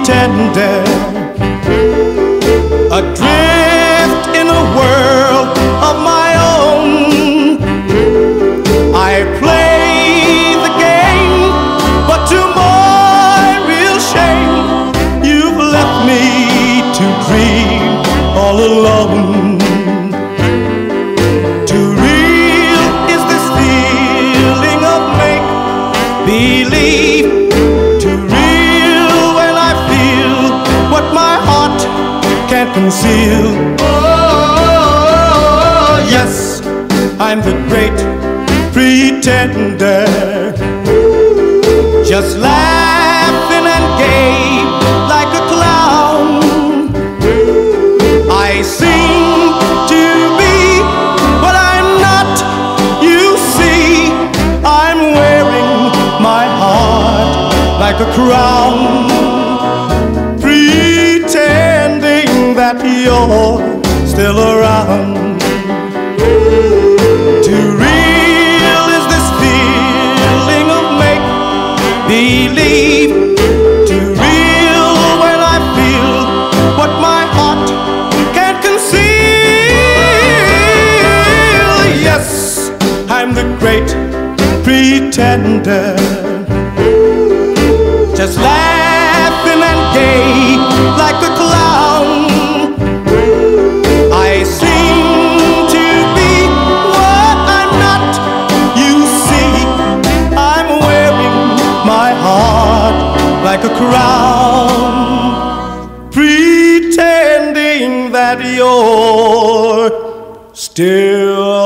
pretender, adrift in a world of my own. I play the game, but to my real shame, you've left me to dream all alone. Too real is this feeling of make-believe. Too real when I feel what my heart can't conceal. Oh, yes, I'm the great pretender, just laughing and gay like a clown. I seem to be what I'm not, you see. I'm wearing my heart like a crown, pretending that you're still around. Too real is this feeling of make-believe. Too real when I feel what my heart can't conceal. Yes, I'm the great pretender, just laughing and gay like a clown. I seem to be what I'm not, you see. I'm wearing my heart like a crown, pretending that you're still